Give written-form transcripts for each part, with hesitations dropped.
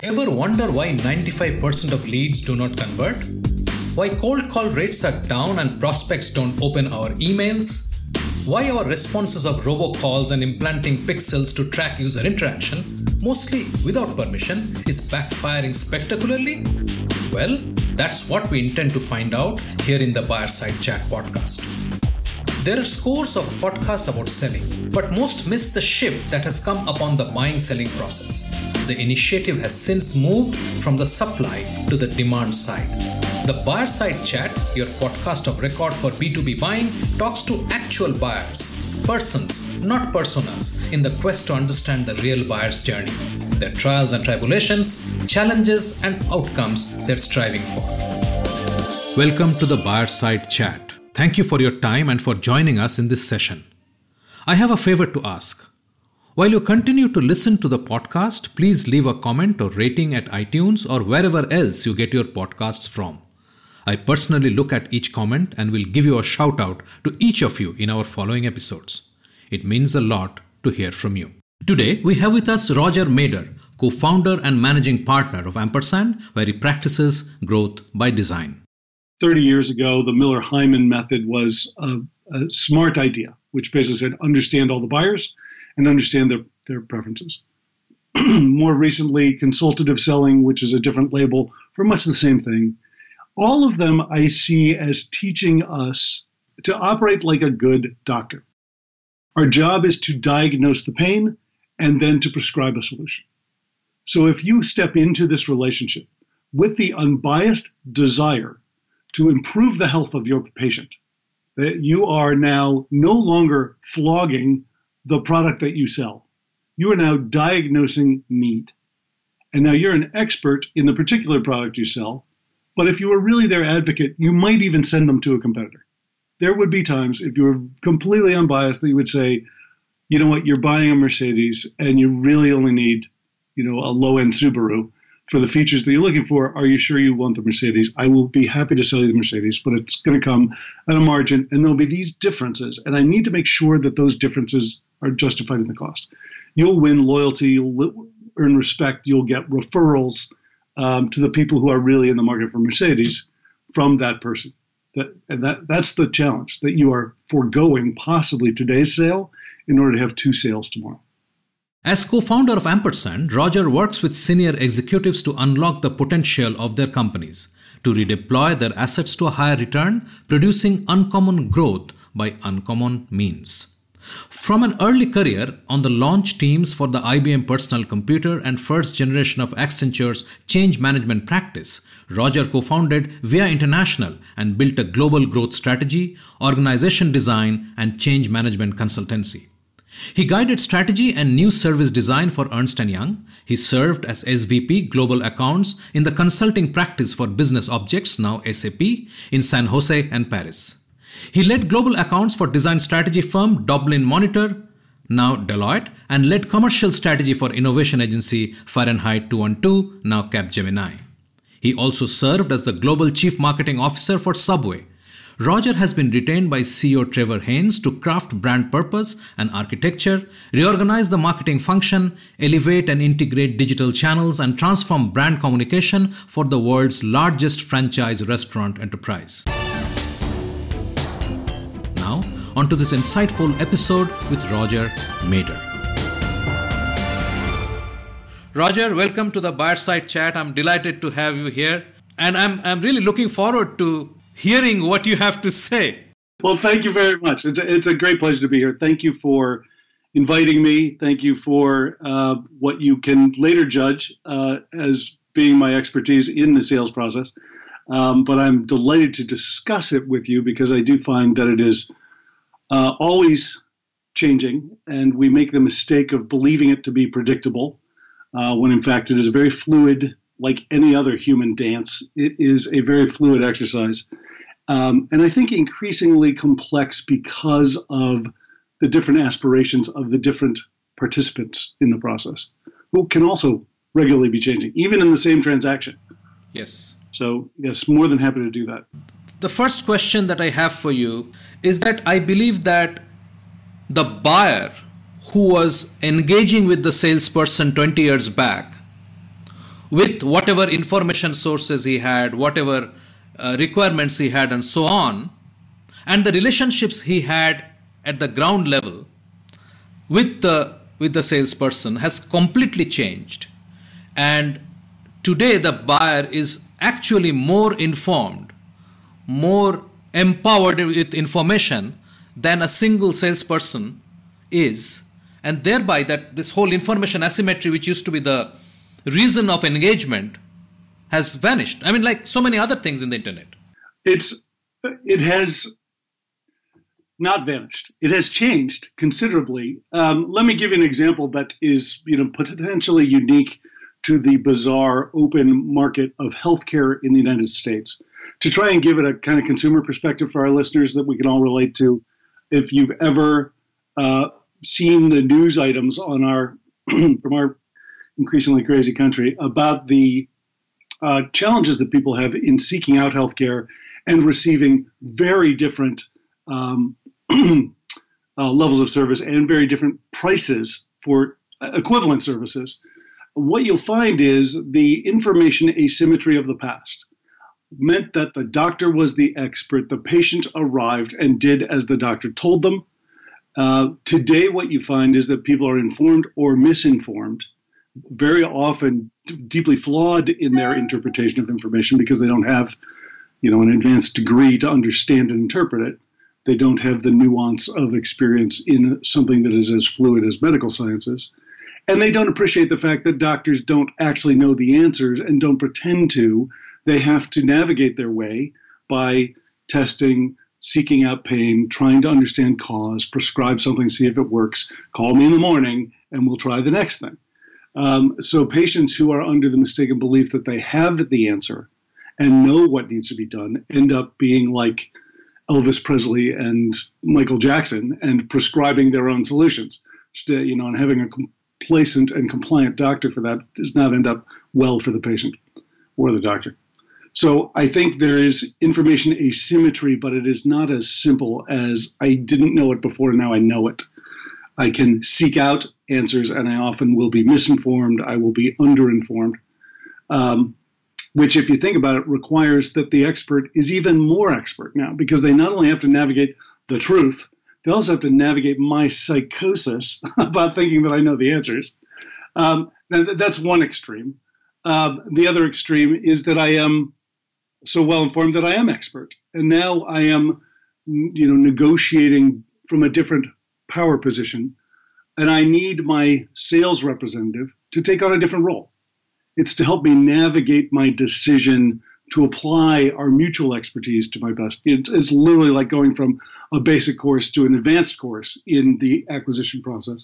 Ever wonder why 95% of leads do not convert? Why cold call rates are down and prospects don't open our emails? Why our responses of robocalls and implanting pixels to track user interaction, mostly without permission, is backfiring spectacularly? Well, that's what we intend to find out here in the Buyer Side Chat podcast. There are scores of podcasts about selling, but most miss the shift that has come upon the buying-selling process. The initiative has since moved from the supply to the demand side. The Buyer Side Chat, your podcast of record for B2B buying, talks to actual buyers, persons, not personas, in the quest to understand the real buyer's journey, their trials and tribulations, challenges and outcomes they're striving for. Welcome to the Buyer Side Chat. Thank you for your time and for joining us in this session. I have a favor to ask. While you continue to listen to the podcast, please leave a comment or rating at iTunes or wherever else you get your podcasts from. I personally look at each comment and will give you a shout out to each of you in our following episodes. It means a lot to hear from you. Today, we have with us Roger Mader, co-founder and managing partner of Ampersand, where he practices growth by design. 30 years ago, the Miller-Heiman method was a smart idea, which basically said understand all the buyers and understand their preferences. More recently, consultative selling, which is a different label for much the same thing. All of them I see as teaching us to operate like a good doctor. Our job is to diagnose the pain and then to prescribe a solution. So if you step into this relationship with the unbiased desire to improve the health of your patient, that you are now no longer flogging the product that you sell. You are now diagnosing need. And now you're an expert in the particular product you sell, but if you were really their advocate, you might even send them to a competitor. There would be times, if you were completely unbiased, that you would say, you know what, you're buying a Mercedes and you really only need, a low-end Subaru. For the features that you're looking for, are you sure you want the Mercedes? I will be happy to sell you the Mercedes, but it's going to come at a margin, and there'll be these differences. And I need to make sure that those differences are justified in the cost. You'll win loyalty, you'll earn respect, you'll get referrals to the people who are really in the market for Mercedes from that person. That's the challenge, that you are foregoing possibly today's sale in order to have two sales tomorrow. As co-founder of Ampersand, Roger works with senior executives to unlock the potential of their companies, to redeploy their assets to a higher return, producing uncommon growth by uncommon means. From an early career on the launch teams for the IBM personal computer and first generation of Accenture's change management practice, Roger co-founded VIA International and built a global growth strategy, organization design, and change management consultancy. He guided strategy and new service design for Ernst & Young. He served as SVP Global Accounts in the consulting practice for Business Objects, now SAP, in San Jose and Paris. He led global accounts for design strategy firm Dublin Monitor, now Deloitte, and led commercial strategy for innovation agency Fahrenheit 212, now Capgemini. He also served as the global chief marketing officer for Subway. Roger has been retained by CEO Trevor Haynes to craft brand purpose and architecture, reorganize the marketing function, elevate and integrate digital channels, and transform brand communication for the world's largest franchise restaurant enterprise. Now, onto this insightful episode with Roger Mader. Roger, welcome to the Buyer Side Chat. I'm delighted to have you here, and I'm really looking forward to hearing what you have to say. Well, thank you very much. It's a great pleasure to be here. Thank you for inviting me. Thank you for what you can later judge as being my expertise in the sales process. But I'm delighted to discuss it with you because I do find that it is always changing, and we make the mistake of believing it to be predictable when in fact it is very fluid. Like any other human dance, it is a very fluid exercise. And I think increasingly complex because of the different aspirations of the different participants in the process, who can also regularly be changing, even in the same transaction. Yes. So, yes, more than happy to do that. The first question that I have for you is that I believe that the buyer who was engaging with the salesperson 20 years back with whatever information sources he had, whatever requirements he had, and so on, and the relationships he had at the ground level with the salesperson has completely changed. And today the buyer is actually more informed, more empowered with information than a single salesperson is, and thereby that this whole information asymmetry, which used to be the reason of engagement, has vanished. I mean, like so many other things in the internet. It has not vanished. It has changed considerably. Let me give you an example that is, potentially unique to the bizarre open market of healthcare in the United States. To try and give it a kind of consumer perspective for our listeners that we can all relate to, if you've ever seen the news items on our from our increasingly crazy country about the challenges that people have in seeking out healthcare and receiving very different levels of service and very different prices for equivalent services, what you'll find is the information asymmetry of the past meant that the doctor was the expert, the patient arrived and did as the doctor told them. Today, what you find is that people are informed or misinformed, very often deeply flawed in their interpretation of information because they don't have, an advanced degree to understand and interpret it. They don't have the nuance of experience in something that is as fluid as medical sciences. And they don't appreciate the fact that doctors don't actually know the answers and don't pretend to. They have to navigate their way by testing, seeking out pain, trying to understand cause, prescribe something, see if it works, call me in the morning, and we'll try the next thing. So patients who are under the mistaken belief that they have the answer and know what needs to be done end up being like Elvis Presley and Michael Jackson and prescribing their own solutions. And having a complacent and compliant doctor for that does not end up well for the patient or the doctor. So I think there is information asymmetry, but it is not as simple as I didn't know it before, now I know it. I can seek out answers, and I often will be misinformed. I will be underinformed, which, if you think about it, requires that the expert is even more expert now, because they not only have to navigate the truth, they also have to navigate my psychosis about thinking that I know the answers. That's one extreme. The other extreme is that I am so well informed that I am expert, and now I am, negotiating from a different power position, and I need my sales representative to take on a different role. It's to help me navigate my decision to apply our mutual expertise to my best. It's literally like going from a basic course to an advanced course in the acquisition process.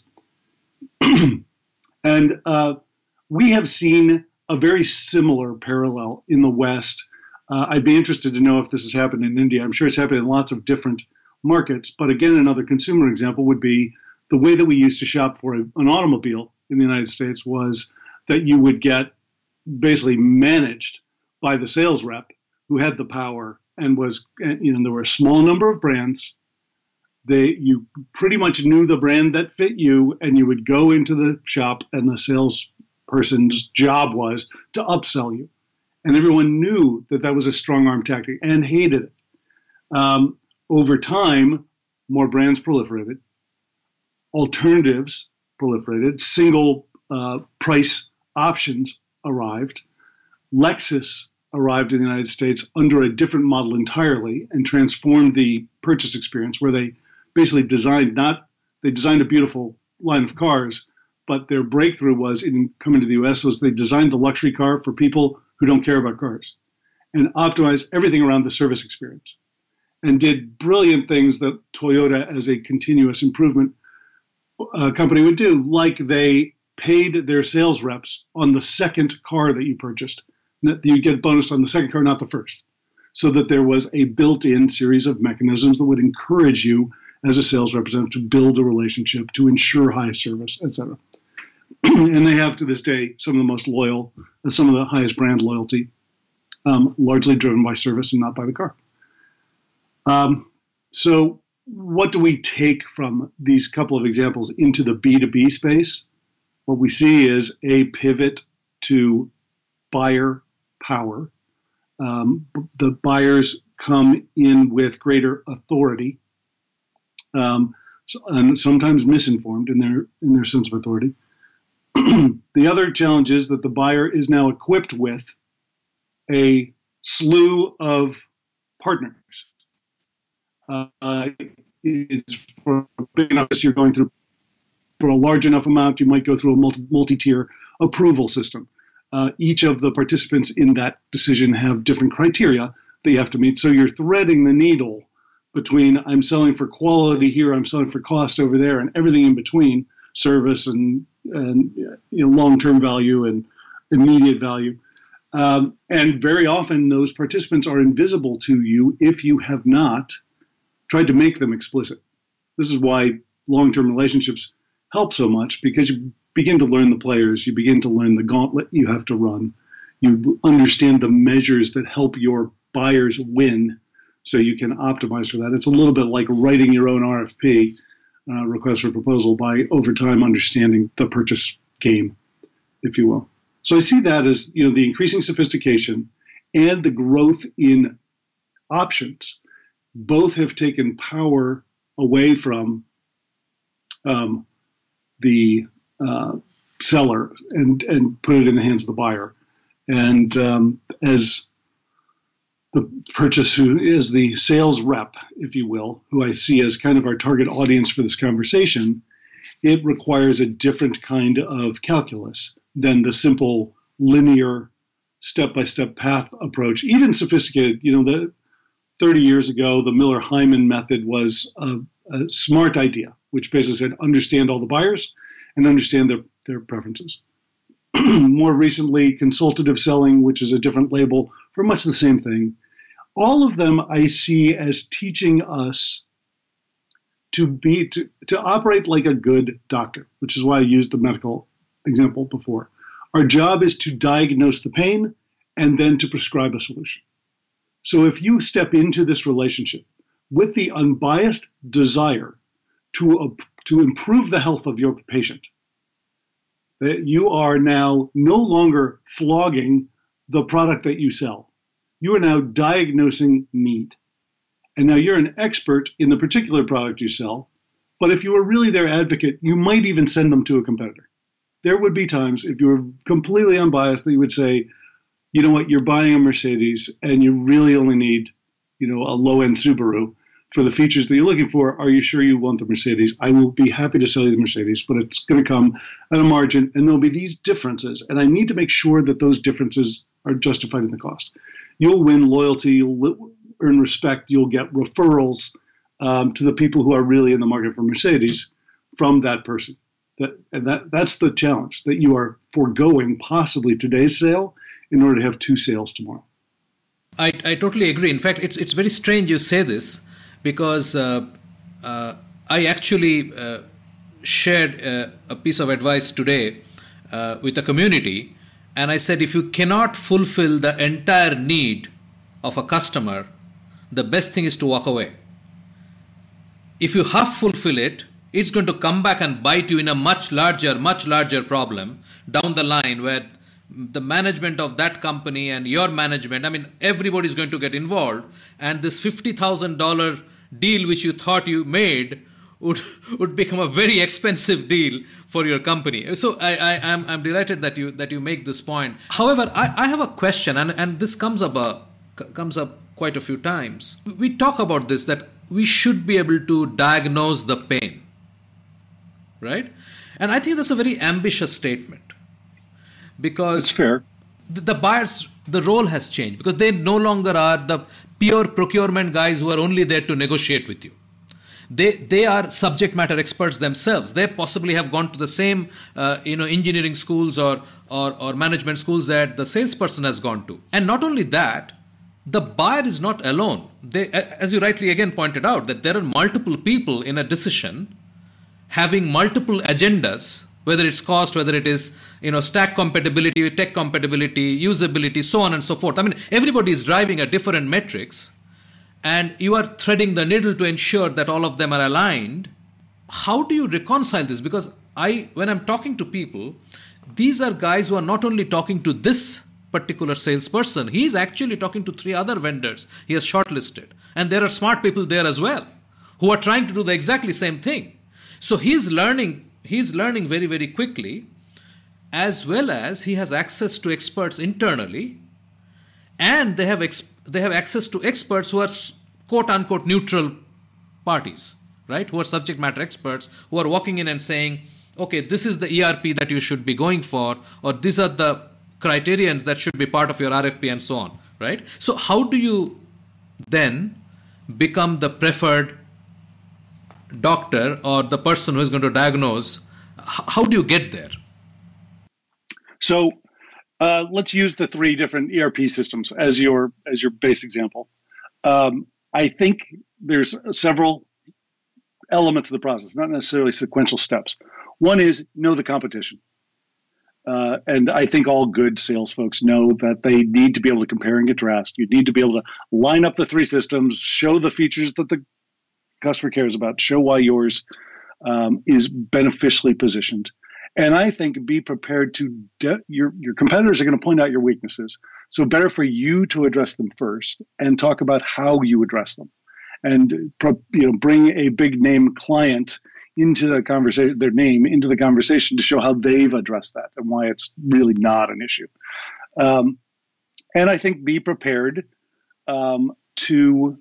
And we have seen a very similar parallel in the West. I'd be interested to know if this has happened in India. I'm sure it's happened in lots of different markets. But again, another consumer example would be the way that we used to shop for an automobile in the United States was that you would get basically managed by the sales rep who had the power and was, there were a small number of brands. You pretty much knew the brand that fit you, and you would go into the shop, and the salesperson's job was to upsell you. And everyone knew that that was a strong arm tactic and hated it. Over time, more brands proliferated, alternatives proliferated, single price options arrived. Lexus arrived in the United States under a different model entirely and transformed the purchase experience, where they basically designed a beautiful line of cars, but their breakthrough was in coming to the US was they designed the luxury car for people who don't care about cars and optimized everything around the service experience and did brilliant things that Toyota, as a continuous improvement company, would do, like they paid their sales reps on the second car that you purchased. You get bonus on the second car, not the first, so that there was a built-in series of mechanisms that would encourage you as a sales representative to build a relationship, to ensure high service, et cetera. And they have, to this day, some of the most loyal, some of the highest brand loyalty, largely driven by service and not by the car. So what do we take from these couple of examples into the B2B space? What we see is a pivot to buyer power. The buyers come in with greater authority, and sometimes misinformed in their sense of authority. The other challenge is that the buyer is now equipped with a slew of partners. It's for a big enough you're going through. For a large enough amount, you might go through a multi-tier approval system. Each of the participants in that decision have different criteria that you have to meet. So you're threading the needle between I'm selling for quality here, I'm selling for cost over there, and everything in between, service and long-term value and immediate value. And very often those participants are invisible to you if you have not tried to make them explicit. This is why long-term relationships help so much, because you begin to learn the players, you begin to learn the gauntlet you have to run, you understand the measures that help your buyers win so you can optimize for that. It's a little bit like writing your own RFP, request for proposal, by over time understanding the purchase game, if you will. So I see that as the increasing sophistication and the growth in options. Both have taken power away from the seller and put it in the hands of the buyer. And as the who is the sales rep, if you will, who I see as kind of our target audience for this conversation, it requires a different kind of calculus than the simple linear step-by-step path approach. Even sophisticated, 30 years ago, the Miller-Hyman method was a smart idea, which basically said understand all the buyers and understand their preferences. More recently, consultative selling, which is a different label for much the same thing. All of them I see as teaching us to operate like a good doctor, which is why I used the medical example before. Our job is to diagnose the pain and then to prescribe a solution. So if you step into this relationship with the unbiased desire to improve the health of your patient, that you are now no longer flogging the product that you sell. You are now diagnosing need. And now you're an expert in the particular product you sell, but if you were really their advocate, you might even send them to a competitor. There would be times, if you were completely unbiased, that you would say, you know what, you're buying a Mercedes and you really only need, a low-end Subaru for the features that you're looking for. Are you sure you want the Mercedes? I will be happy to sell you the Mercedes, but it's going to come at a margin, and there'll be these differences. And I need to make sure that those differences are justified in the cost. You'll win loyalty, you'll earn respect, you'll get referrals to the people who are really in the market for Mercedes from that person. That's the challenge, that you are foregoing possibly today's sale in order to have two sales tomorrow. I totally agree. In fact, it's very strange you say this, because I actually shared a piece of advice today with a community, and I said if you cannot fulfill the entire need of a customer, the best thing is to walk away. If you half fulfill it, it's going to come back and bite you in a much larger problem down the line, where the management of that company and your management, everybody's going to get involved, and this $50,000 deal which you thought you made would become a very expensive deal for your company. So I'm delighted that you make this point. However, I have a question, and this comes up quite a few times. We talk about this, that we should be able to diagnose the pain, right? And I think that's a very ambitious statement, because it's fair. The buyers, the role has changed, because they no longer are the pure procurement guys who are only there to negotiate with you. They are subject matter experts themselves. They possibly have gone to the same engineering schools or management schools that the salesperson has gone to. And not only that, the buyer is not alone. They, as you rightly again pointed out, that there are multiple people in a decision having multiple agendas, whether it's cost, whether it is stack compatibility, tech compatibility, usability, so on and so forth. Everybody is driving at different metrics, and you are threading the needle to ensure that all of them are aligned. How do you reconcile this? Because when I'm talking to people, these are guys who are not only talking to this particular salesperson. He's actually talking to 3 other vendors he has shortlisted. And there are smart people there as well who are trying to do the exactly same thing. So he's learning very, very quickly, as well as he has access to experts internally, and they have access to experts who are quote unquote neutral parties, right? Who are subject matter experts who are walking in and saying, okay, this is the ERP that you should be going for, or these are the criterions that should be part of your RFP and so on, right? So how do you then become the preferred doctor or the person who is going to diagnose? How do you get there? So let's use the 3 different ERP systems as your base example. I think there's several elements of the process, not necessarily sequential steps. One is know the competition. And I think all good sales folks know that they need to be able to compare and contrast. You need to be able to line up the 3 systems, show the features that the customer cares about, show why yours is beneficially positioned. And I think be prepared to, your competitors are going to point out your weaknesses. So better for you to address them first and talk about how you address them. And bring a big name client into the conversation, their name into the conversation to show how they've addressed that and why it's really not an issue. And I think be prepared to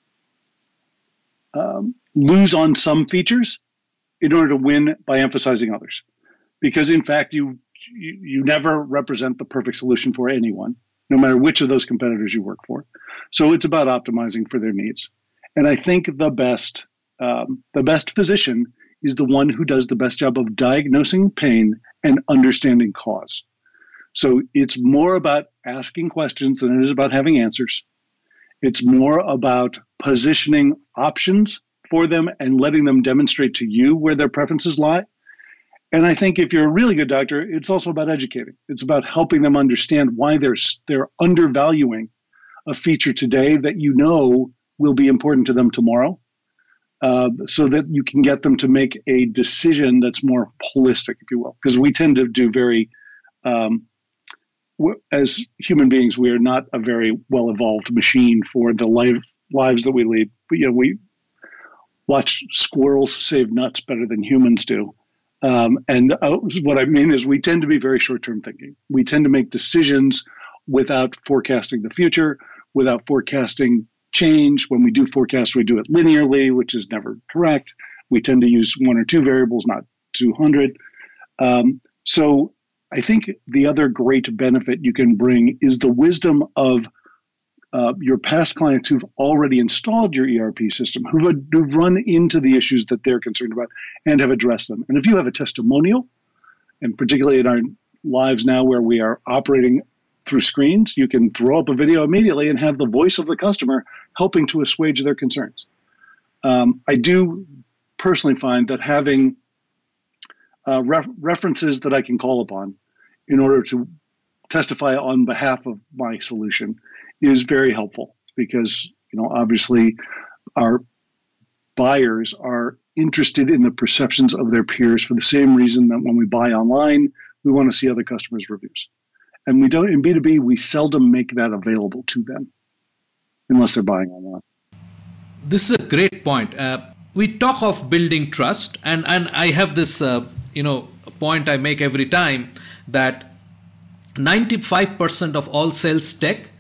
lose on some features in order to win by emphasizing others. Because in fact, you never represent the perfect solution for anyone, no matter which of those competitors you work for. So it's about optimizing for their needs. And I think the best physician is the one who does the best job of diagnosing pain and understanding cause. So it's more about asking questions than it is about having answers. It's more about positioning options for them and letting them demonstrate to you where their preferences lie. And I think if you're a really good doctor, it's also about educating. It's about helping them understand why they're undervaluing a feature today that you know will be important to them tomorrow, so that you can get them to make a decision that's more holistic, if you will. Because we tend to do very, as human beings, we are not a very well-evolved machine for the lives that we lead. We watch squirrels save nuts better than humans do. What I mean is we tend to be very short-term thinking. We tend to make decisions without forecasting the future, without forecasting change. When we do forecast, we do it linearly, which is never correct. We tend to use 1 or 2 variables, not 200. So I think the other great benefit you can bring is the wisdom of your past clients who've already installed your ERP system, who've run into the issues that they're concerned about and have addressed them. And if you have a testimonial, and particularly in our lives now where we are operating through screens, you can throw up a video immediately and have the voice of the customer helping to assuage their concerns. I do personally find that having references that I can call upon in order to testify on behalf of my solution is very helpful, because obviously our buyers are interested in the perceptions of their peers for the same reason that when we buy online, we want to see other customers' reviews. And we don't, in B2B, we seldom make that available to them unless they're buying online. This is a great point. We talk of building trust, and I have this point I make every time, that 95% of all sales tech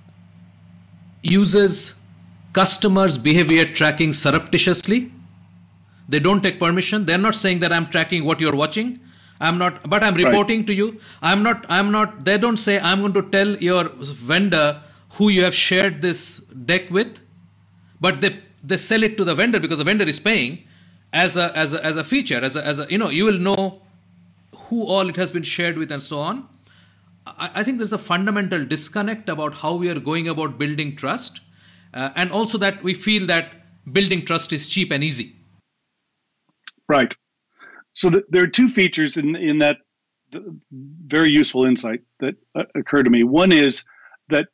uses customers' behavior tracking surreptitiously. They don't take permission. They're not saying that I'm tracking what you're watching. I'm not, but I'm reporting to you. I'm not, they don't say I'm going to tell your vendor who you have shared this deck with, but they sell it to the vendor because the vendor is paying as a feature, as a you will know who all it has been shared with and so on. I think there's a fundamental disconnect about how we are going about building trust, and also that we feel that building trust is cheap and easy. Right. So there are 2 features in that very useful insight that occurred to me. One is that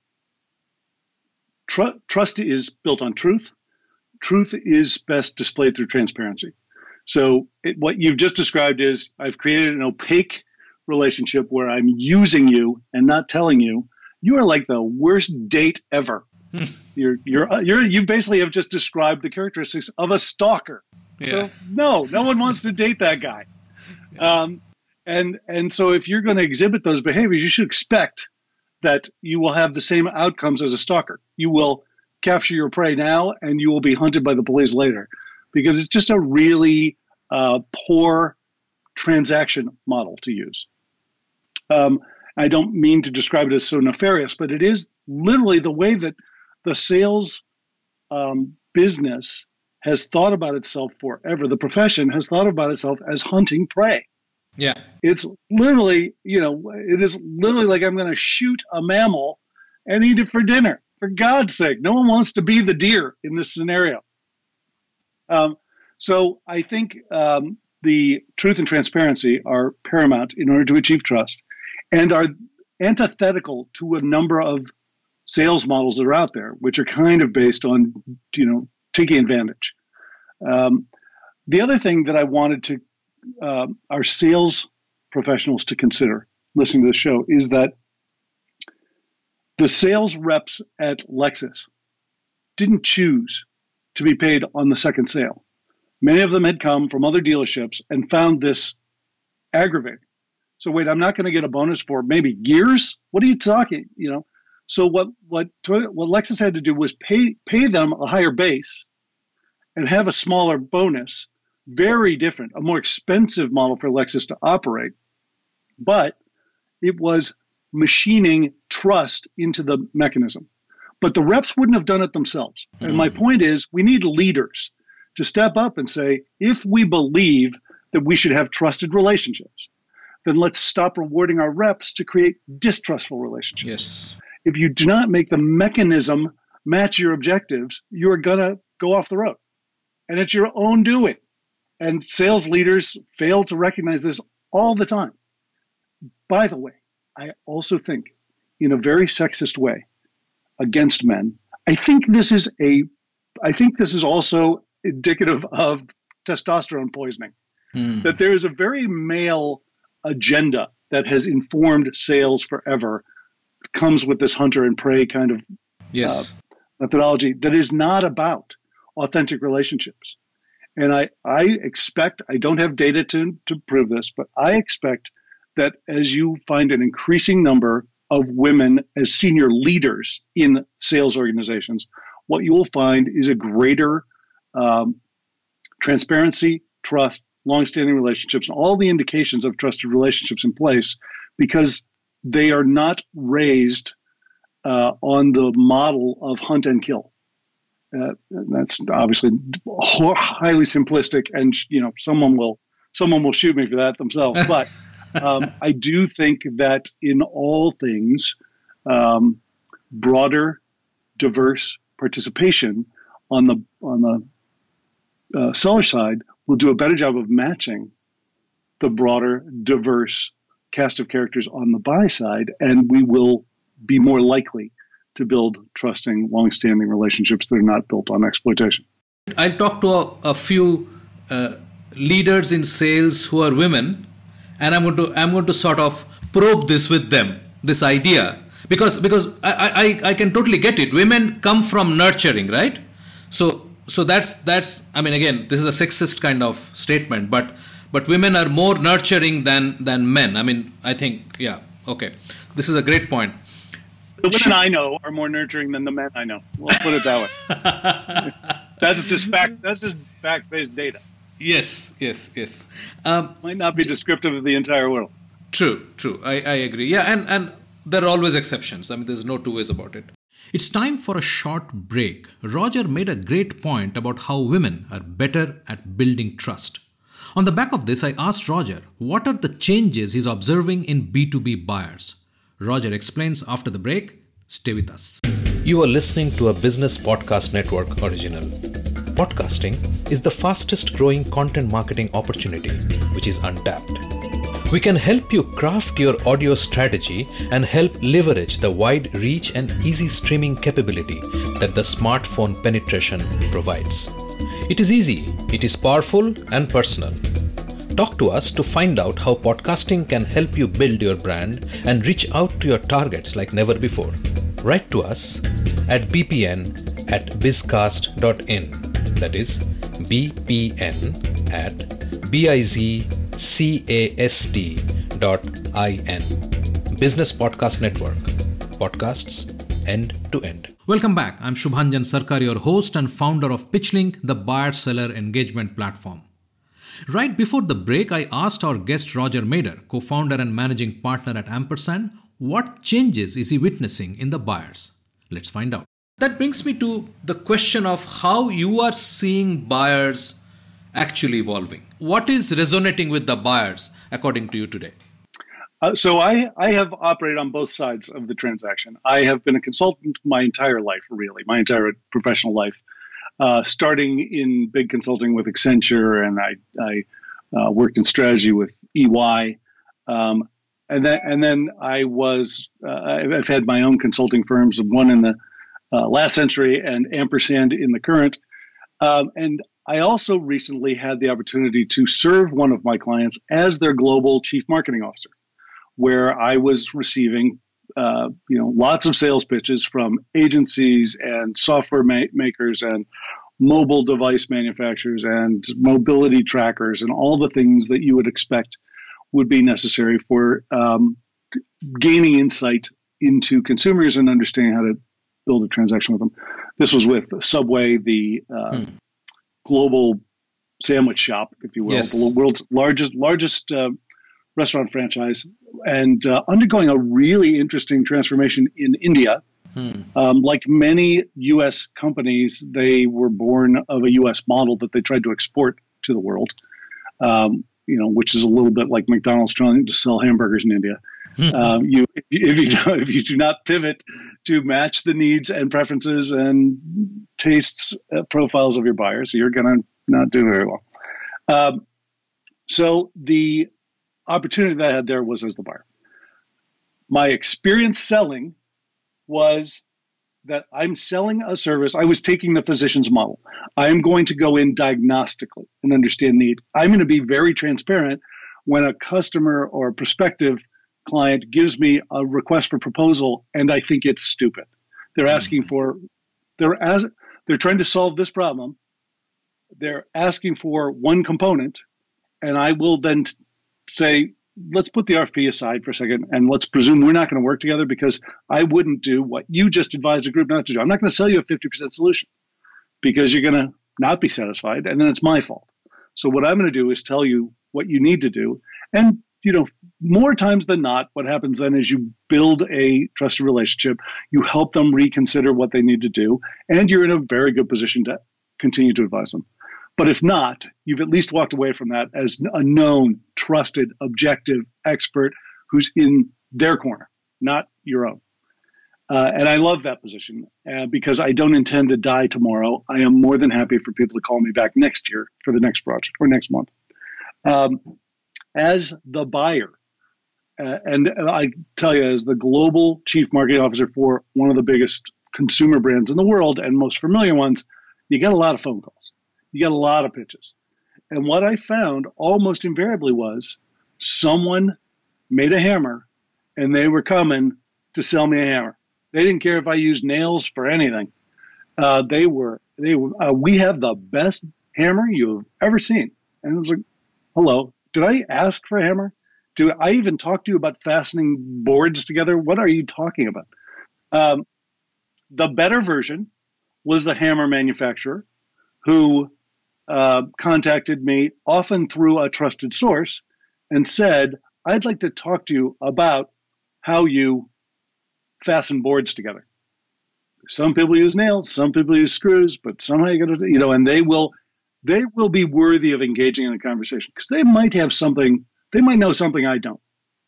trust is built on truth. Truth is best displayed through transparency. So what you've just described is I've created an opaque relationship where I'm using you and not telling you, you are like the worst date ever. You basically have just described the characteristics of a stalker. Yeah. So no one wants to date that guy. And so if you're going to exhibit those behaviors, you should expect that you will have the same outcomes as a stalker. You will capture your prey now, and you will be hunted by the police later, because it's just a really poor transaction model to use. I don't mean to describe it as so nefarious, but it is literally the way that the sales business has thought about itself forever. The profession has thought about itself as hunting prey. Yeah. It's literally, it is literally like I'm going to shoot a mammal and eat it for dinner. For God's sake, no one wants to be the deer in this scenario. So I think the truth and transparency are paramount in order to achieve trust, and are antithetical to a number of sales models that are out there, which are kind of based on, taking advantage. The other thing that I wanted to our sales professionals to consider listening to the show is that the sales reps at Lexus didn't choose to be paid on the second sale. Many of them had come from other dealerships and found this aggravating. So wait, I'm not going to get a bonus for maybe years? What are you talking? So what Lexus had to do was pay them a higher base and have a smaller bonus. Very different, a more expensive model for Lexus to operate. But it was machining trust into the mechanism. But the reps wouldn't have done it themselves. And my point is, we need leaders to step up and say, if we believe that we should have trusted relationships, then let's stop rewarding our reps to create distrustful relationships. Yes. If you do not make the mechanism match your objectives, you're going to go off the road. And it's your own doing. And sales leaders fail to recognize this all the time. By the way, I also think, in a very sexist way, against men, I think this is also indicative of testosterone poisoning. That there is a very male agenda that has informed sales forever. It comes with this hunter and prey kind of methodology that is not about authentic relationships. And I expect, I don't have data to prove this, but I expect that as you find an increasing number of women as senior leaders in sales organizations, what you will find is a greater transparency, trust, long-standing relationships, and all the indications of trusted relationships in place, because they are not raised on the model of hunt and kill. That's obviously highly simplistic, and someone will shoot me for that themselves. But I do think that in all things, broader, diverse participation on the seller side will do a better job of matching the broader, diverse cast of characters on the buy side, and we will be more likely to build trusting, long-standing relationships that are not built on exploitation. I'll talk to a few leaders in sales who are women, and I'm going to sort of probe this with them, this idea, because I can totally get it. Women come from nurturing, right? So that's I mean, again, this is a sexist kind of statement, but women are more nurturing than men. I mean, I think, yeah, okay, this is a great point. The women I know are more nurturing than the men I know. We'll put it that way. That's just fact. That's just fact-based data. Yes. Might not be descriptive of the entire world. True. I agree. Yeah, and there are always exceptions. I mean, there's no two ways about it. It's time for a short break. Roger made a great point about how women are better at building trust. On the back of this, I asked Roger what are the changes he's observing in B2B buyers. Roger explains after the break. Stay with us. You are listening to a Business Podcast Network original. Podcasting is the fastest growing content marketing opportunity, which is untapped. We can help you craft your audio strategy and help leverage the wide reach and easy streaming capability that the smartphone penetration provides. It is easy, it is powerful and personal. Talk to us to find out how podcasting can help you build your brand and reach out to your targets like never before. Write to us at bpn@bizcast.in. That is bpn@bizcast.in. Business Podcast Network. Podcasts end to end. Welcome back. I'm Shubhanjan Sarkar, your host and founder of PitchLink, the buyer-seller engagement platform. Right before the break, I asked our guest Roger Mader, co-founder and managing partner at Ampersand, what changes is he witnessing in the buyers? Let's find out. That brings me to the question of how you are seeing buyers actually evolving. What is resonating with the buyers according to you today? So I have operated on both sides of the transaction. I have been a consultant my entire life, really, my entire professional life, starting in big consulting with Accenture, and I worked in strategy with EY. And then I've had my own consulting firms, one in the last century and Ampersand in the current. And I also recently had the opportunity to serve one of my clients as their global chief marketing officer, where I was receiving, lots of sales pitches from agencies and software makers and mobile device manufacturers and mobility trackers and all the things that you would expect would be necessary for gaining insight into consumers and understanding how to build a transaction with them. This was with Subway, the global sandwich shop, if you will, Yes. the world's largest restaurant franchise, and undergoing a really interesting transformation in India. Like many U.S. companies, they were born of a U.S. model that they tried to export to the world, which is a little bit like McDonald's trying to sell hamburgers in India. If you do not pivot to match the needs and preferences and tastes profiles of your buyers, you're going to not do very well. So the opportunity that I had there was as the buyer. My experience selling was that I'm selling a service. I was taking the physician's model. I'm going to go in diagnostically and understand need. I'm going to be very transparent when a customer or a prospective client gives me a request for proposal and I think it's stupid. They're asking for, they're trying to solve this problem. They're asking for one component, and I will then say, let's put the RFP aside for a second and let's presume we're not going to work together because I wouldn't do what you just advised a group not to do. I'm not going to sell you a 50% solution because you're going to not be satisfied, and then it's my fault. So what I'm going to do is tell you what you need to do. And, more times than not, what happens then is you build a trusted relationship, you help them reconsider what they need to do, and you're in a very good position to continue to advise them. But if not, you've at least walked away from that as a known, trusted, objective expert who's in their corner, not your own. And I love that position because I don't intend to die tomorrow. I am more than happy for people to call me back next year for the next project or next month. As the buyer, and I tell you, as the global chief marketing officer for one of the biggest consumer brands in the world and most familiar ones, you get a lot of phone calls. You get a lot of pitches. And what I found almost invariably was someone made a hammer and they were coming to sell me a hammer. They didn't care if I used nails for anything. We have the best hammer you've ever seen. And I was like, hello, did I ask for a hammer? Do I even talk to you about fastening boards together? What are you talking about? The better version was the hammer manufacturer who contacted me, often through a trusted source, and said, I'd like to talk to you about how you fasten boards together. Some people use nails, some people use screws, but somehow you got to, and they will be worthy of engaging in a conversation because they might have something, they might know something I don't.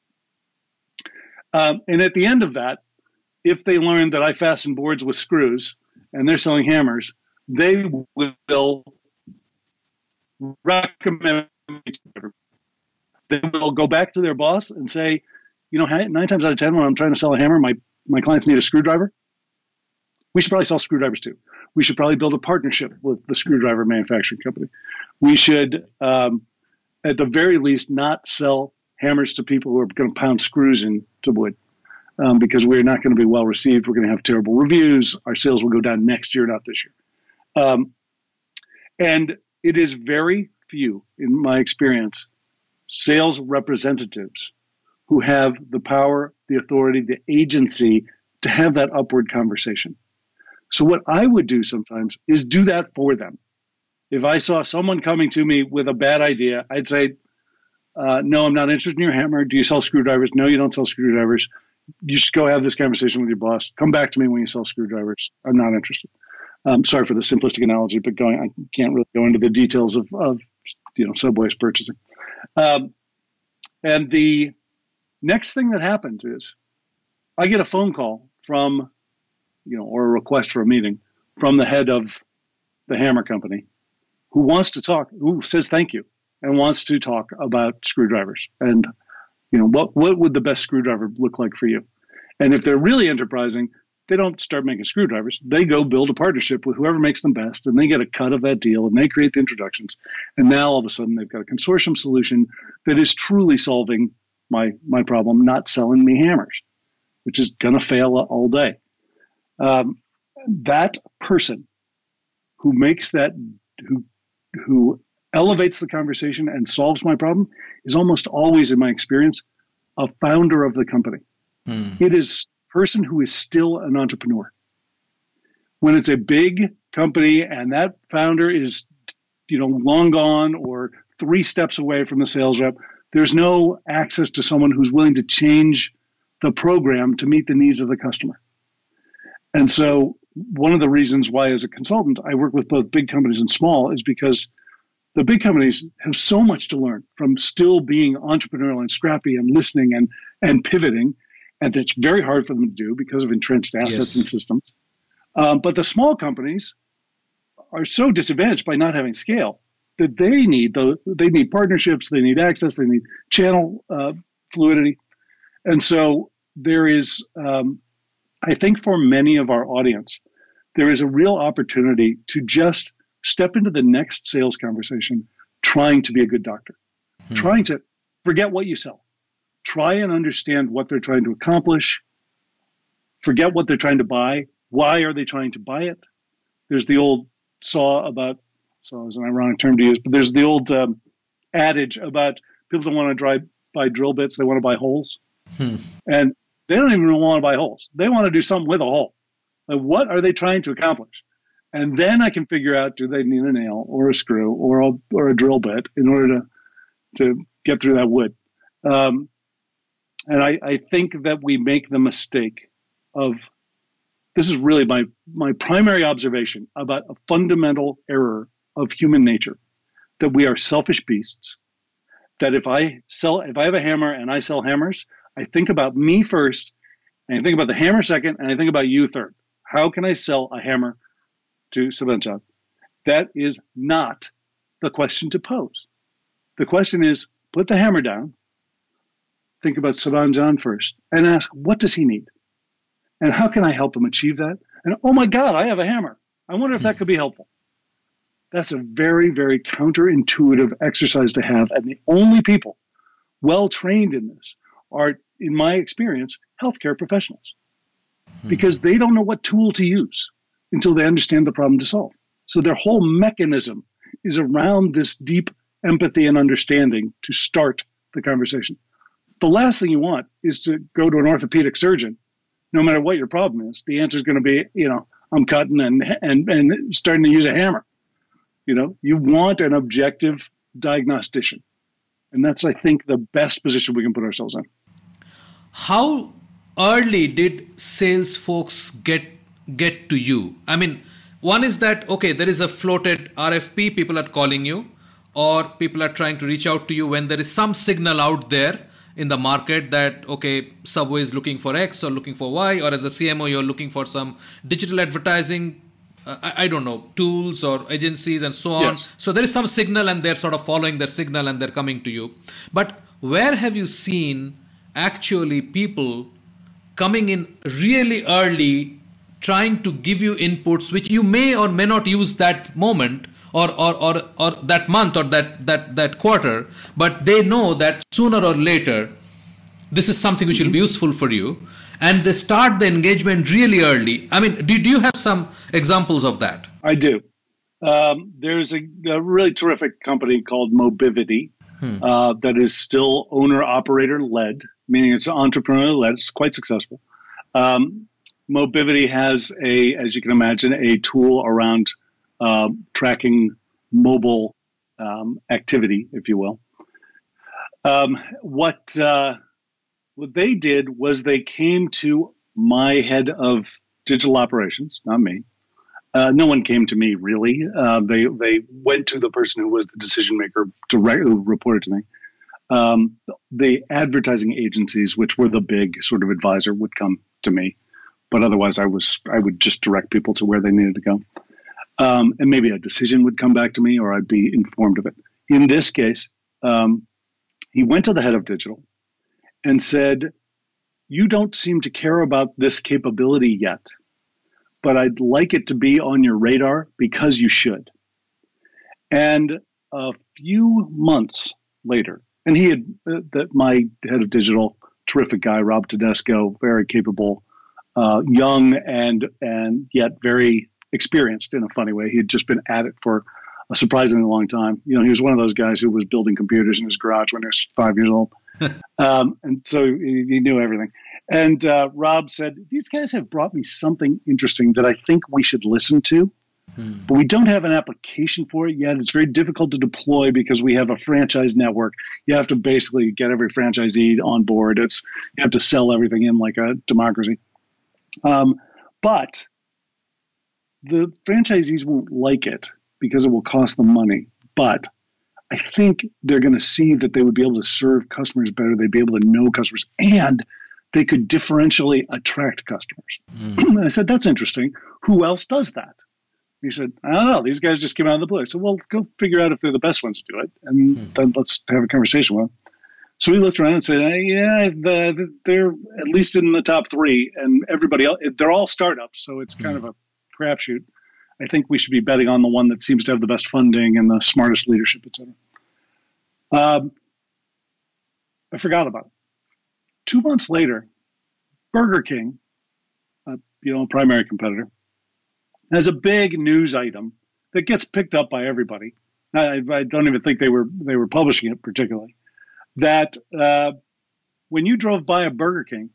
And at the end of that, if they learn that I fasten boards with screws and they're selling hammers, they will recommend me to everybody. They will go back to their boss and say, 9 times out of 10, when I'm trying to sell a hammer, my clients need a screwdriver. We should probably sell screwdrivers too. We should probably build a partnership with the screwdriver manufacturing company. We should at the very least, not sell hammers to people who are going to pound screws into wood, because we're not going to be well received. We're going to have terrible reviews. Our sales will go down next year, not this year. And it is very few, in my experience, sales representatives who have the power, the authority, the agency to have that upward conversation. So what I would do sometimes is do that for them. If I saw someone coming to me with a bad idea, I'd say, no, I'm not interested in your hammer. Do you sell screwdrivers? No, you don't sell screwdrivers. You should go have this conversation with your boss. Come back to me when you sell screwdrivers. I'm not interested. Sorry for the simplistic analogy, but I can't really go into the details of Subway's purchasing. And the next thing that happens is I get a phone call from, or a request for a meeting from the head of the hammer company who wants to talk, who says thank you and wants to talk about screwdrivers and, what would the best screwdriver look like for you? And if they're really enterprising, they don't start making screwdrivers. They go build a partnership with whoever makes them best, and they get a cut of that deal, and they create the introductions. And now all of a sudden they've got a consortium solution that is truly solving my problem, not selling me hammers, which is going to fail all day. That person who makes that, who elevates the conversation and solves my problem is almost always, in my experience, a founder of the company. It is a person who is still an entrepreneur. When it's a big company and that founder is, long gone or 3 steps away from the sales rep, there's no access to someone who's willing to change the program to meet the needs of the customer. And so one of the reasons why, as a consultant, I work with both big companies and small is because the big companies have so much to learn from still being entrepreneurial and scrappy and listening and pivoting. And it's very hard for them to do because of entrenched assets and systems. But the small companies are so disadvantaged by not having scale that they need partnerships, they need access, they need channel fluidity. And so there is, I think for many of our audience, there is a real opportunity to just step into the next sales conversation trying to be a good doctor, trying to forget what you sell. Try and understand what they're trying to accomplish. Forget what they're trying to buy. Why are they trying to buy it? There's the old saw is an ironic term to use, but there's the old adage about people don't want to buy drill bits, they want to buy holes. And they don't even want to buy holes. They want to do something with a hole. Like, what are they trying to accomplish? And then I can figure out, do they need a nail or a screw or a drill bit in order to get through that wood? And I think that we make the mistake of, this is really my primary observation about a fundamental error of human nature, that we are selfish beasts, that if I have a hammer and I sell hammers, I think about me first, and I think about the hammer second, and I think about you third. How can I sell a hammer to Sabanjan? That is not the question to pose. The question is, put the hammer down, think about Sabanjan first, and ask, what does he need? And how can I help him achieve that? And, oh my God, I have a hammer. I wonder if that could be helpful. That's a very, very counterintuitive exercise to have. And the only people well trained in this are, in my experience, healthcare professionals, because they don't know what tool to use until they understand the problem to solve. So their whole mechanism is around this deep empathy and understanding to start the conversation. The last thing you want is to go to an orthopedic surgeon, no matter what your problem is. The answer is going to be, I'm cutting and starting to use a hammer. You want an objective diagnostician. And that's, I think, the best position we can put ourselves in. How early did sales folks get to you? I mean, one is that, okay, there is a floated RFP, people are calling you, or people are trying to reach out to you when there is some signal out there in the market that, okay, Subway is looking for X or looking for Y, or as a CMO, you're looking for some digital advertising, I don't know, tools or agencies and so on. Yes. So there is some signal and they're sort of following their signal and they're coming to you. But where have you seen actually people coming in really early, trying to give you inputs which you may or may not use that moment, or that month or that quarter, but they know that sooner or later this is something which will be useful for you, and they start the engagement really early. I mean, do you have some examples of that? I do. There's a really terrific company called Mobivity that is still owner-operator-led, meaning it's entrepreneur-led. It's quite successful. Mobivity has as you can imagine, a tool around tracking mobile activity, if you will. What they did was they came to my head of digital operations, not me. No one came to me, really. They went to the person who was the decision maker, who reported to me. The advertising agencies, which were the big sort of advisor, would come to me, but otherwise I would just direct people to where they needed to go. And maybe a decision would come back to me, or I'd be informed of it. In this case, he went to the head of digital and said, "You don't seem to care about this capability yet, but I'd like it to be on your radar because you should." And a few months later, and he had my head of digital, terrific guy, Rob Tedesco, very capable, young and yet very experienced in a funny way. He had just been at it for a surprisingly long time. You know, he was one of those guys who was building computers in his garage when he was 5 years old. And so he knew everything. And Rob said, "These guys have brought me something interesting that I think we should listen to, but we don't have an application for it yet. It's very difficult to deploy because we have a franchise network. You have to basically get every franchisee on board. You have to sell everything in like a democracy. But the franchisees won't like it because it will cost them money. But I think they're going to see that they would be able to serve customers better. They'd be able to know customers, and they could differentially attract customers." I said, "That's interesting. Who else does that?" He said, "I don't know. These guys just came out of the blue." I said, "Well, go figure out if they're the best ones to do it, and then let's have a conversation with them." So we looked around and said, "Yeah, they're at least in the top three, and everybody else, they're all startups, so it's kind of a crapshoot. I think we should be betting on the one that seems to have the best funding and the smartest leadership, et cetera." I forgot about it. 2 months later, Burger King, a primary competitor, has a big news item that gets picked up by everybody. I don't even think they were publishing it particularly. That when you drove by a Burger King,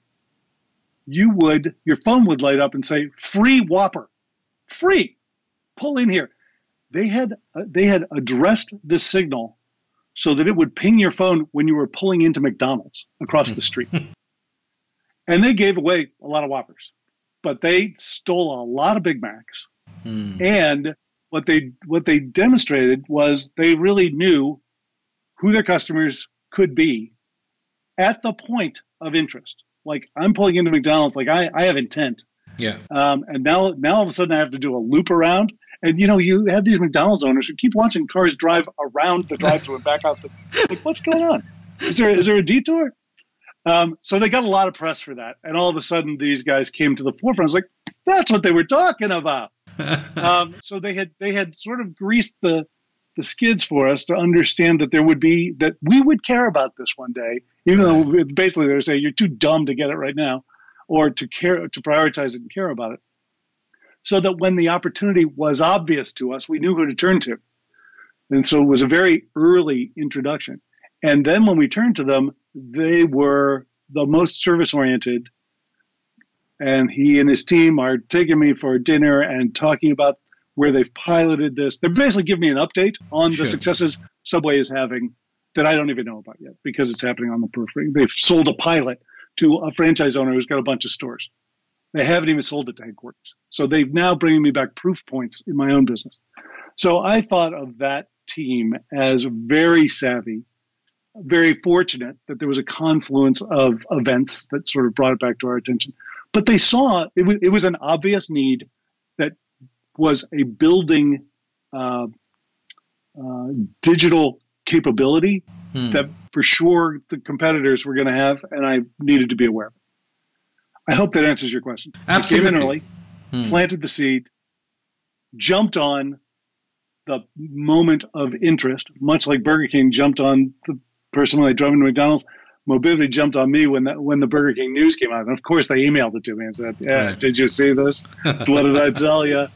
your phone would light up and say, "Free Whopper, free, pull in here." They had addressed this signal so that it would ping your phone when you were pulling into McDonald's across the street. And they gave away a lot of Whoppers, but they stole a lot of Big Macs. And what they demonstrated was they really knew who their customers could be at the point of interest. Like, I'm pulling into McDonald's, like I have intent. Yeah. And now all of a sudden I have to do a loop around. And, you have these McDonald's owners who keep watching cars drive around the drive-thru and back out. Like, what's going on? Is there a detour? So they got a lot of press for that. And all of a sudden, these guys came to the forefront. I was like, that's what they were talking about. So they had sort of greased the skids for us to understand that we would care about this one day, even though basically they were saying, "You're too dumb to get it right now," or to prioritize it and care about it. So that when the opportunity was obvious to us, we knew who to turn to. And so it was a very early introduction. And then when we turned to them, they were the most service-oriented. And he and his team are taking me for dinner and talking about where they've piloted this. They're basically giving me an update on the successes Subway is having that I don't even know about yet because it's happening on the periphery. They've sold a pilot to a franchise owner who's got a bunch of stores. They haven't even sold it to headquarters. So they've now bringing me back proof points in my own business. So I thought of that team as very savvy, very fortunate that there was a confluence of events that sort of brought it back to our attention. But they saw it was an obvious need that was a building digital capability that for sure the competitors were going to have, and I needed to be aware of it. I hope that answers your question. Absolutely. I came in early, planted the seed, jumped on the moment of interest, much like Burger King jumped on the person when they drove into McDonald's. Mobility jumped on me when the Burger King news came out. And of course, they emailed it to me and said, Right. Did you see this? What did I tell you?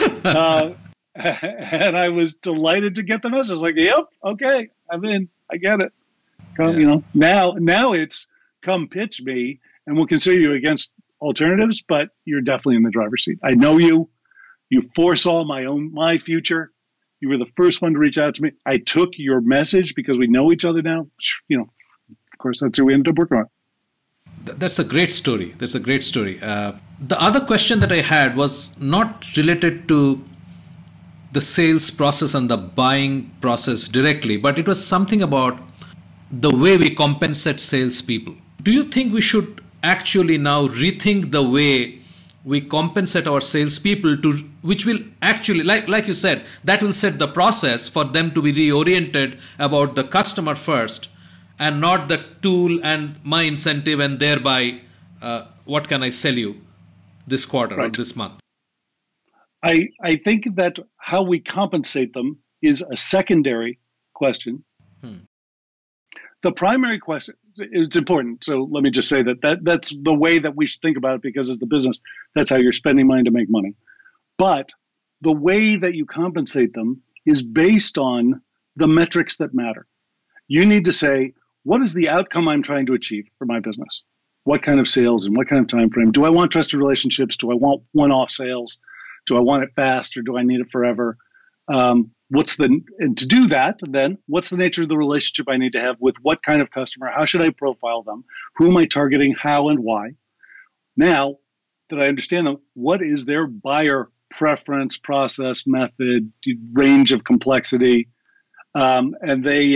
And I was delighted to get the message. I was like, yep, okay, I'm in. I get it. Come, now it's come pitch me and we'll consider you against alternatives, but you're definitely in the driver's seat. I know you. You foresaw my future. You were the first one to reach out to me. I took your message because we know each other now. Of course, that's who we ended up working on. That's a great story. That's a great story. The other question that I had was not related to the sales process and the buying process directly, but it was something about the way we compensate salespeople. Do you think we should actually now rethink the way we compensate our salespeople which will actually, like you said, that will set the process for them to be reoriented about the customer first and not the tool and my incentive and thereby what can I sell you this quarter or this month? I think that how we compensate them is a secondary question. The primary question is important. So let me just say that's the way that we should think about it, because as the business, that's how you're spending money to make money. But the way that you compensate them is based on the metrics that matter. You need to say, what is the outcome I'm trying to achieve for my business? What kind of sales and what kind of time frame? Do I want trusted relationships? Do I want one-off sales? Do I want it fast or do I need it forever? And to do that, then what's the nature of the relationship I need to have with what kind of customer? How should I profile them? Who am I targeting? How and why? Now that I understand them, what is their buyer preference, process, method, range of complexity? And they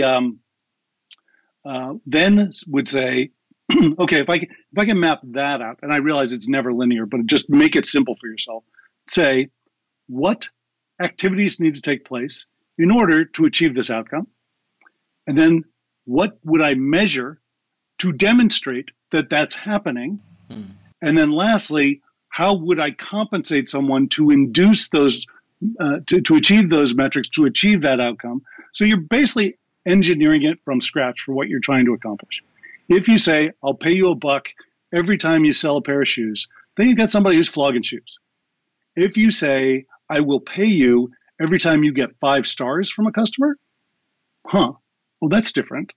then would say, okay, if I can map that out, and I realize it's never linear, but just make it simple for yourself. Say, what activities need to take place in order to achieve this outcome? And then what would I measure to demonstrate that that's happening? And then lastly, how would I compensate someone to induce those, to achieve those metrics, to achieve that outcome? So you're basically engineering it from scratch for what you're trying to accomplish. If you say, I'll pay you $1 every time you sell a pair of shoes, then you've got somebody who's flogging shoes. If you say, I will pay you every time you get 5 stars from a customer, well, that's different.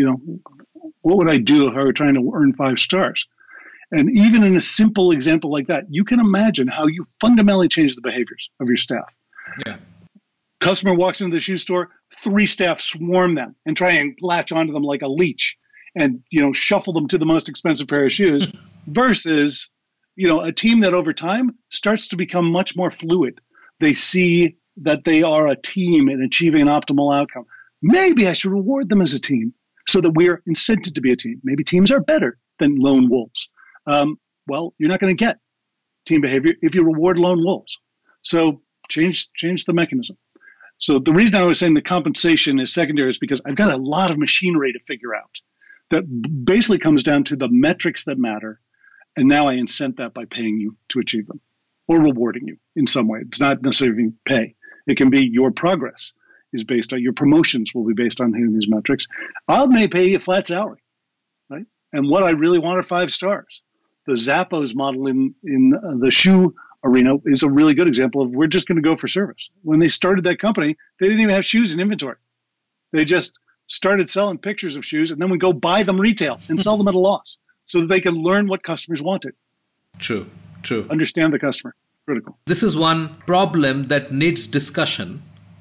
What would I do if I were trying to earn 5 stars? And even in a simple example like that, you can imagine how you fundamentally change the behaviors of your staff. Yeah. Customer walks into the shoe store, 3 staff swarm them and try and latch onto them like a leech and, shuffle them to the most expensive pair of shoes versus, a team that over time starts to become much more fluid. They see that they are a team in achieving an optimal outcome. Maybe I should reward them as a team so that we're incented to be a team. Maybe teams are better than lone wolves. Well, you're not going to get team behavior if you reward lone wolves. So change the mechanism. So the reason I was saying the compensation is secondary is because I've got a lot of machinery to figure out that basically comes down to the metrics that matter. And now I incent that by paying you to achieve them or rewarding you in some way. It's not necessarily pay. It can be your progress is based on your promotions will be based on hitting these metrics. I may pay you a flat salary, right? And what I really want are 5 stars. The Zappos model in the shoe arena is a really good example of we're just going to go for service. When they started that company, they didn't even have shoes in inventory. They just started selling pictures of shoes and then we go buy them retail and sell them at a loss so that they can learn what customers wanted. True. Understand the customer. Critical. This is one problem that needs discussion,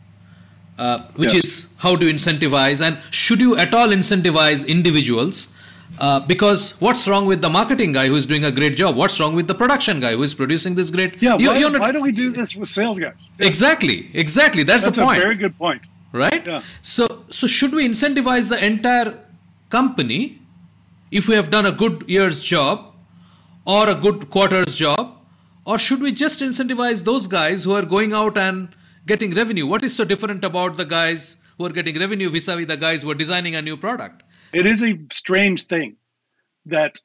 which is how to incentivize and should you at all incentivize individuals? Because what's wrong with the marketing guy who is doing a great job? What's wrong with the production guy who is producing this great? Yeah, why don't we do this with sales guys? Exactly. That's the point. That's a very good point. Right? Yeah. So should we incentivize the entire company if we have done a good year's job or a good quarter's job? Or should we just incentivize those guys who are going out and getting revenue? What is so different about the guys who are getting revenue vis-a-vis the guys who are designing a new product? It is a strange thing that,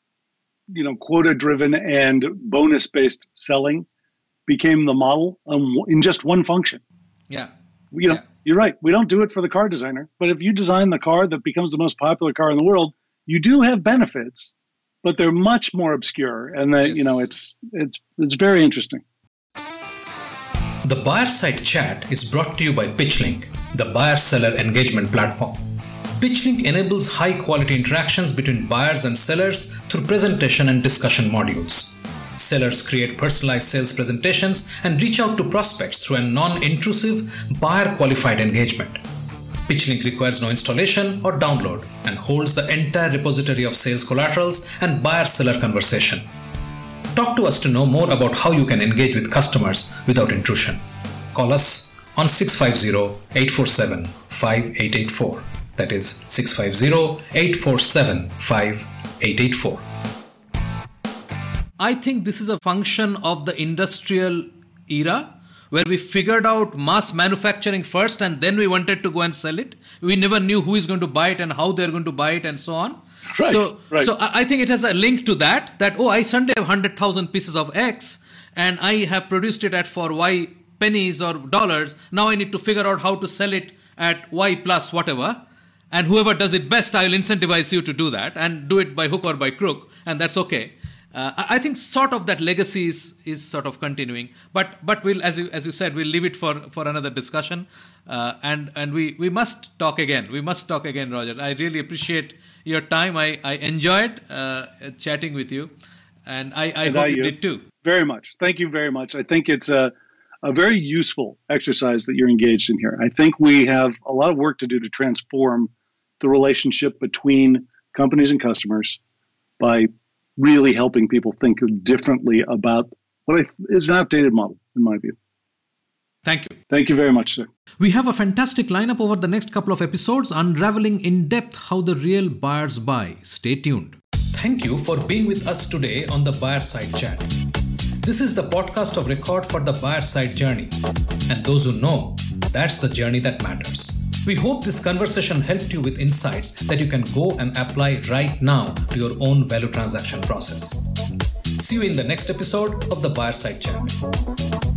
quota-driven and bonus-based selling became the model in just one function. Yeah. You're right. We don't do it for the car designer. But if you design the car that becomes the most popular car in the world, you do have benefits, but they're much more obscure. And it's very interesting. The Buyer Site Chat is brought to you by PitchLink, the buyer-seller engagement platform. PitchLink enables high-quality interactions between buyers and sellers through presentation and discussion modules. Sellers create personalized sales presentations and reach out to prospects through a non-intrusive, buyer-qualified engagement. PitchLink requires no installation or download and holds the entire repository of sales collaterals and buyer-seller conversation. Talk to us to know more about how you can engage with customers without intrusion. Call us on 650-847-5884. That is 650-847-5884. I think this is a function of the industrial era where we figured out mass manufacturing first and then we wanted to go and sell it. We never knew who is going to buy it and how they're going to buy it and so on. Right, so I think it has a link to that I suddenly have 100,000 pieces of X and I have produced it at for Y pennies or dollars. Now I need to figure out how to sell it at Y plus whatever. And whoever does it best, I will incentivize you to do that and do it by hook or by crook. And that's okay. I think sort of that legacy is sort of continuing. But we'll, as you said, we'll leave it for another discussion. And we must talk again. We must talk again, Roger. I really appreciate your time. I enjoyed chatting with you. And I hope you did too. Very much. Thank you very much. I think it's a very useful exercise that you're engaged in here. I think we have a lot of work to do to transform the relationship between companies and customers by really helping people think differently about what is an outdated model, in my view. Thank you. Thank you very much, sir. We have a fantastic lineup over the next couple of episodes, unraveling in depth how the real buyers buy. Stay tuned. Thank you for being with us today on the Buyer Site Chat. This is the podcast of record for the buyer side journey. And those who know, that's the journey that matters. We hope this conversation helped you with insights that you can go and apply right now to your own value transaction process. See you in the next episode of the Buyer Site Chat.